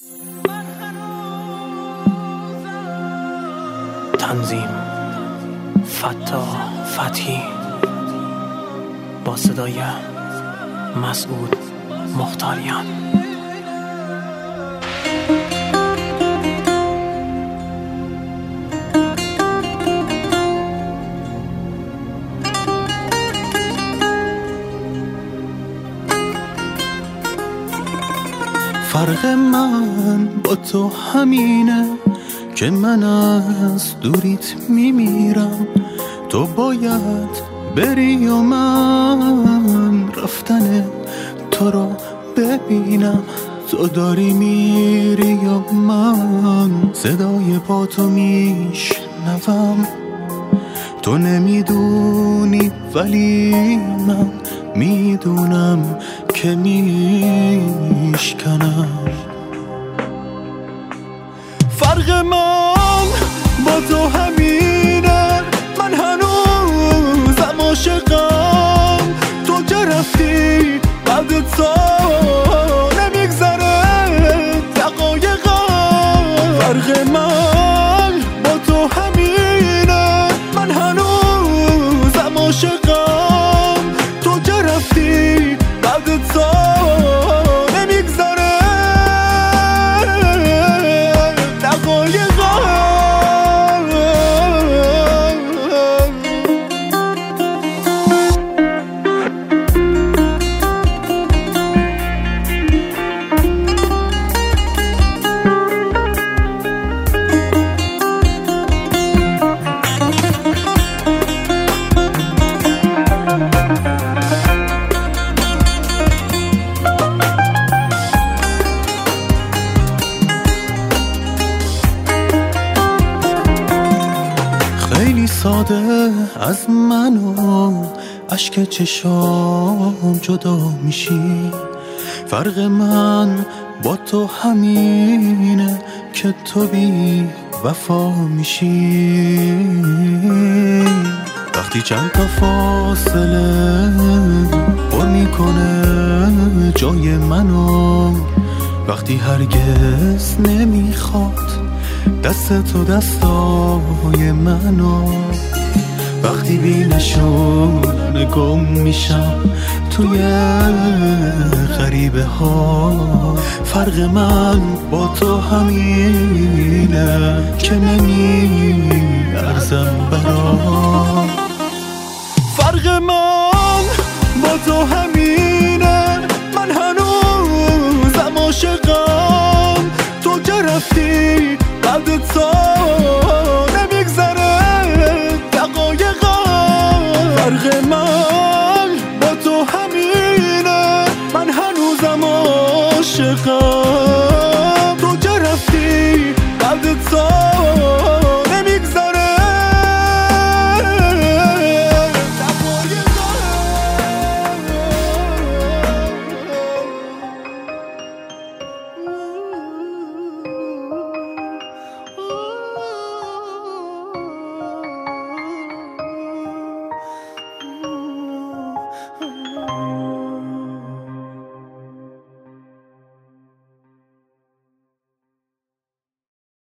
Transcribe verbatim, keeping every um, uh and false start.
تنظیم فتا فتحی با صدای مسعود مختاریان. فرق من با تو همینه که من از دوریت میمیرم، تو باید بری و من رفتن تو رو ببینم. تو داری میری و من صدای پا تو میشنوم. تو نمیدونی ولی من میدونم که میشکنم. فرق من با تو همینه، من هنوزم عاشقم. تو که رفتی بعد تو نمیگذره دقایقم. فرق من با تو همینه، من هنوزم عاشقم. تو که رفتی بعد تو نمیگذره دقایقم. خیلی ساده از من و اشک چشام جدا میشی. فرق من با تو همینه که تو بی وفا میشی. وقتی چند تا فاصله پر میکنه جای منو، وقتی هرگز نمیخواد دست تو دستای منو، وقتی بی نشونه گم میشم توی غریبه ها. فرق من با تو همینه که نمیارزم برام. فرق من با تو همینه، من هنوزم عاشقم. تو که رفتی بعد تو نمیگذره دقایقم. فرق من با تو همینه، من هنوزم عاشقم.